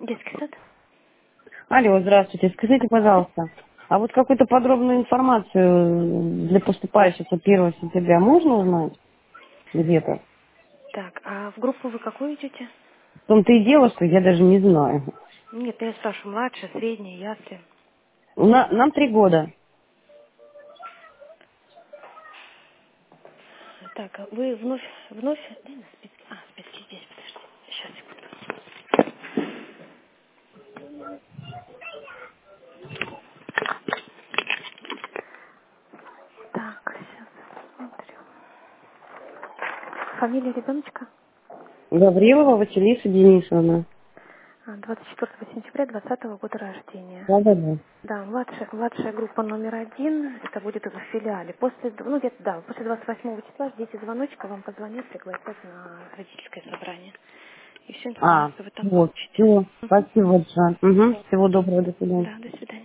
Детский сад? Алло, здравствуйте. Скажите, пожалуйста, а вот какую-то подробную информацию для поступающих от 1 сентября можно узнать где-то? Так, а в группу вы какую идете? В том-то и дело, что я даже не знаю. Нет, я спрашиваю, младшая, средняя, ясли. Нам 3 года. Так, а вы вновь... Где у нас списки? А, списки здесь, подожди. Сейчас, секунду. Так, сейчас смотрю. Фамилия ребеночка? Гаврилова Василиса Денисовна. 24 сентября 2020 года рождения. Да-да-да. Да, младшая группа номер 1, это будет в филиале. После, ну, где-то, да, после 28 числа ждите звоночка, вам позвонят, пригласят на родительское собрание. И всю А, информацию вы там вот, получите. все. Мгм. Спасибо большое. Угу. Всего доброго, до свидания. Да, до свидания.